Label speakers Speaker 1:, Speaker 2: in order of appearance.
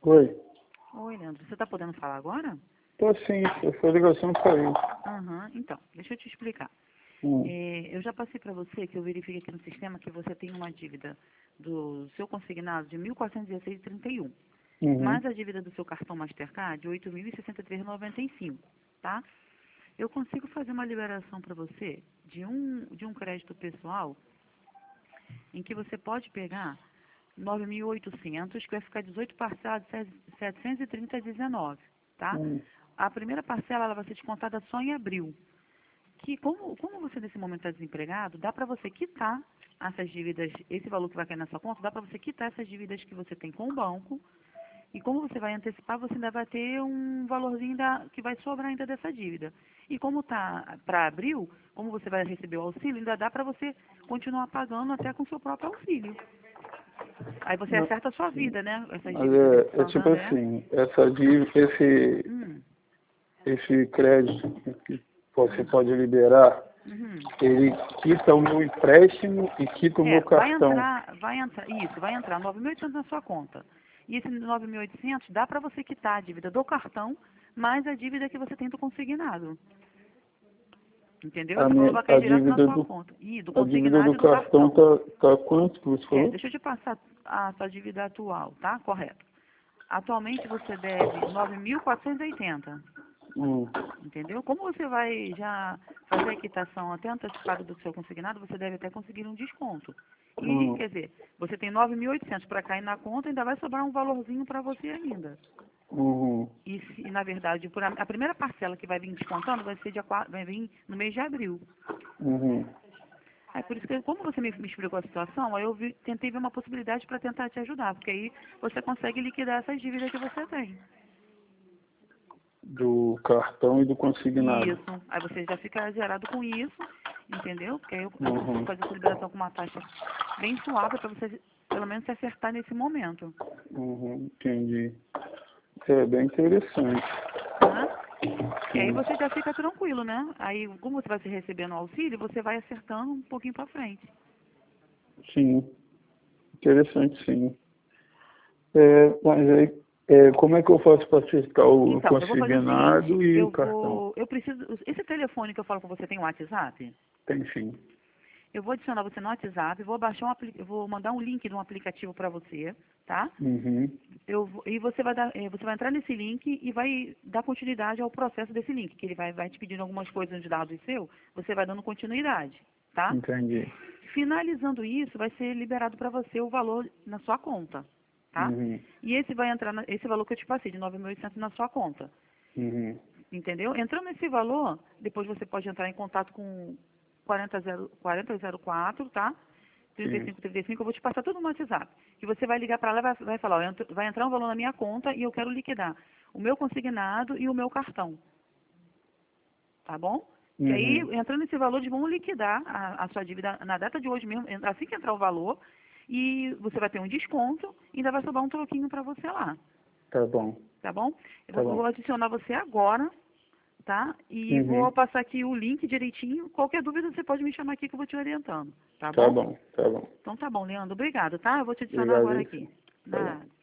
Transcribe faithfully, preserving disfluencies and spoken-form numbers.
Speaker 1: Oi.
Speaker 2: Oi, Leandro. Você está podendo falar agora?
Speaker 1: Tô sim, essa ligação caiu.
Speaker 2: Aham. Então, deixa eu te explicar.
Speaker 1: Hum.
Speaker 2: É, eu já passei para você que eu verifiquei aqui no sistema que você tem uma dívida do seu consignado de mil quatrocentos e dezesseis vírgula trinta e um,
Speaker 1: Uhum.
Speaker 2: mais a dívida do seu cartão Mastercard de oito mil e sessenta e três vírgula noventa e cinco, tá? Eu consigo fazer uma liberação para você de um, de um crédito pessoal em que você pode pegar nove mil e oitocentos, que vai ficar dezoito parcelas de setecentos e trinta vírgula dezenove, tá?
Speaker 1: Hum.
Speaker 2: A primeira parcela ela vai ser descontada só em abril. Que como, como você nesse momento está desempregado, dá para você quitar essas dívidas, esse valor que vai cair na sua conta, dá para você quitar essas dívidas que você tem com o banco. E como você vai antecipar, você ainda vai ter um valorzinho da, que vai sobrar ainda dessa dívida. E como está para abril, como você vai receber o auxílio, ainda dá para você continuar pagando até com o seu próprio auxílio. Aí você
Speaker 1: Mas,
Speaker 2: acerta a sua vida, né? Essas
Speaker 1: mas
Speaker 2: dívidas desse
Speaker 1: é, é tipo
Speaker 2: Santander.
Speaker 1: assim, essa dívida, esse,
Speaker 2: Hum,
Speaker 1: esse crédito que você
Speaker 2: hum,
Speaker 1: pode liberar,
Speaker 2: uhum.
Speaker 1: ele quita o meu empréstimo e quita o
Speaker 2: É,
Speaker 1: meu
Speaker 2: vai
Speaker 1: cartão.
Speaker 2: entrar, vai entrar, isso, vai entrar nove mil e oitocentos na sua conta. E esse nove mil e oitocentos dá para você quitar a dívida do cartão, mais a dívida que você tem do consignado. Entendeu?
Speaker 1: A,
Speaker 2: Esse valor
Speaker 1: minha,
Speaker 2: vai
Speaker 1: a
Speaker 2: cair direto na
Speaker 1: dívida
Speaker 2: sua
Speaker 1: do,
Speaker 2: conta. E do
Speaker 1: a dívida
Speaker 2: consignado
Speaker 1: do
Speaker 2: e do
Speaker 1: cartão
Speaker 2: cartão.
Speaker 1: tá, tá quanto que você
Speaker 2: É,
Speaker 1: falou?
Speaker 2: deixa eu te passar a sua dívida atual, tá? Correto. Atualmente você deve nove mil quatrocentos e oitenta.
Speaker 1: Hum.
Speaker 2: Entendeu? Como você vai já fazer a quitação até antecipada do seu consignado, você deve até conseguir um desconto. E,
Speaker 1: Hum.
Speaker 2: quer dizer, você tem nove mil e oitocentos para cair na conta, ainda vai sobrar um valorzinho para você ainda.
Speaker 1: Uhum.
Speaker 2: E, se, na verdade, por a, a primeira parcela que vai vir descontando vai ser dia quatro, vai vir no mês de abril.
Speaker 1: Uhum.
Speaker 2: Aí, por isso que, como você me, me explicou a situação, aí eu vi, tentei ver uma possibilidade para tentar te ajudar, porque aí você consegue liquidar essas dívidas que você tem.
Speaker 1: Do cartão e do consignado.
Speaker 2: Isso. Aí você já fica zerado com isso, entendeu? Porque aí eu, eu consigo
Speaker 1: Uhum.
Speaker 2: fazer essa liberação com uma taxa bem suave para você, pelo menos, se acertar nesse momento.
Speaker 1: Uhum. Entendi. É bem interessante.
Speaker 2: Tá? E aí
Speaker 1: Sim.
Speaker 2: você já fica tranquilo, né? Aí, como você vai se recebendo o auxílio, você vai acertando um pouquinho para frente.
Speaker 1: Sim. Interessante, sim. É, mas aí, é, como é que eu faço para acertar o
Speaker 2: Então, eu vou fazer o seguinte,
Speaker 1: consignado e o
Speaker 2: eu
Speaker 1: cartão?
Speaker 2: vou, eu preciso, esse telefone que eu falo com você tem um WhatsApp?
Speaker 1: Tem sim.
Speaker 2: Eu vou adicionar você no WhatsApp, vou baixar um, apli- eu vou mandar um link de um aplicativo para você, tá?
Speaker 1: Uhum.
Speaker 2: Eu, vou- e você vai, dar, eh, você vai entrar nesse link e vai dar continuidade ao processo desse link, que ele vai, vai te pedindo algumas coisas de dados seu, você vai dando continuidade, tá?
Speaker 1: Entendi.
Speaker 2: Finalizando isso, vai ser liberado para você o valor na sua conta, tá?
Speaker 1: Uhum.
Speaker 2: E esse vai entrar, na- esse valor que eu te passei, de nove mil e oitocentos na sua conta,
Speaker 1: Uhum.
Speaker 2: entendeu? Entrando nesse valor, depois você pode entrar em contato com quarenta zero quatro, tá? trinta e
Speaker 1: Sim.
Speaker 2: cinco trinta e cinco, eu vou te passar tudo no WhatsApp. Que você vai ligar para lá e vai, vai falar, ó, entro- vai entrar um valor na minha conta e eu quero liquidar o meu consignado e o meu cartão, tá bom? Que aí,
Speaker 1: Uhum.
Speaker 2: entrando nesse valor, eles vão liquidar a, a sua dívida na data de hoje mesmo, en- assim que entrar o valor, e você vai ter um desconto e ainda vai sobrar um troquinho para você lá,
Speaker 1: Tá bom.
Speaker 2: tá bom? Eu
Speaker 1: Tá
Speaker 2: vou, eu vou
Speaker 1: bom.
Speaker 2: adicionar você agora, tá? E vou
Speaker 1: Uhum.
Speaker 2: passar aqui o link direitinho. Qualquer dúvida você pode me chamar aqui que eu vou te orientando, tá
Speaker 1: Tá
Speaker 2: bom?
Speaker 1: bom. Tá bom.
Speaker 2: Então tá bom, Leandro. Obrigado, tá? Eu vou te adicionar
Speaker 1: Obrigado
Speaker 2: agora
Speaker 1: aí.
Speaker 2: aqui.
Speaker 1: Tá bom.
Speaker 2: Nada.